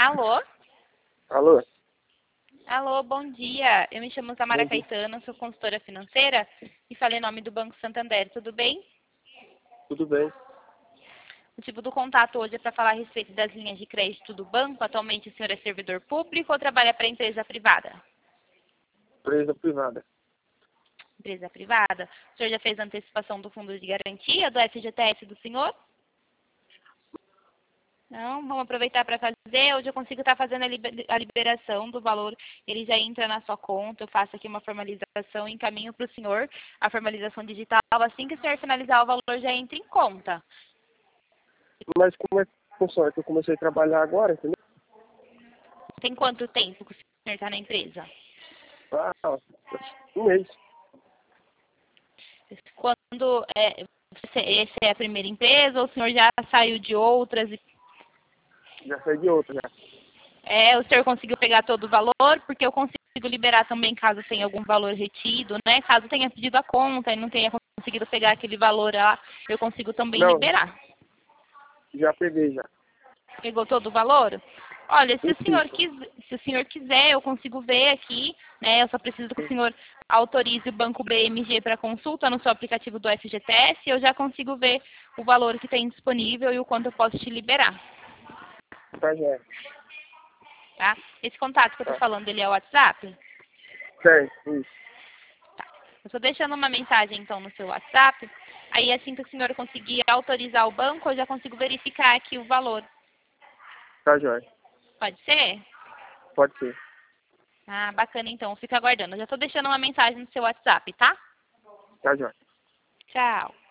Alô? Alô? Alô, bom dia. Eu me chamo Tamara Bom dia. Caetano, sou consultora financeira e falei em nome do Banco Santander. Tudo bem? Tudo bem? O motivo do contato hoje é para falar a respeito das linhas de crédito do banco. Atualmente o senhor é servidor público ou trabalha para empresa privada? Empresa privada. Empresa privada. O senhor já fez a antecipação do fundo de garantia do FGTS do senhor? Não, vamos aproveitar para fazer. Hoje eu consigo estar fazendo a liberação do valor. Ele já entra na sua conta. Eu faço aqui uma formalização e encaminho para o senhor a formalização digital. Assim que o senhor finalizar, o valor já entra em conta. Mas como é que funciona? Que eu comecei a trabalhar agora, entendeu? Tem quanto tempo que o senhor está na empresa? Ah, um mês. Quando essa é a primeira empresa ou o senhor já saiu de outras? Já saí de outra, já. O senhor conseguiu pegar todo o valor? Porque eu consigo liberar também caso tenha algum valor retido, né? Caso tenha pedido a conta e não tenha conseguido pegar aquele valor lá, eu consigo também Não, liberar. já peguei, já. Pegou todo o valor? Olha, se Isso. o senhor quiser, eu consigo ver aqui, né? Eu só preciso que o senhor autorize o Banco BMG para consulta no seu aplicativo do FGTS e eu já consigo ver o valor que tem disponível e o quanto eu posso te liberar, Tá, já. tá? Esse contato que eu tô Tá. falando, ele é o WhatsApp? Certo, isso. Eu estou deixando uma mensagem, então, no seu WhatsApp. Aí, assim que o senhor conseguir autorizar o banco, eu já consigo verificar aqui o valor. Tá, joia. Pode ser? Pode ser. Ah, bacana, então. Fica aguardando. Eu já estou deixando uma mensagem no seu WhatsApp, tá? Tá, joia. Tchau.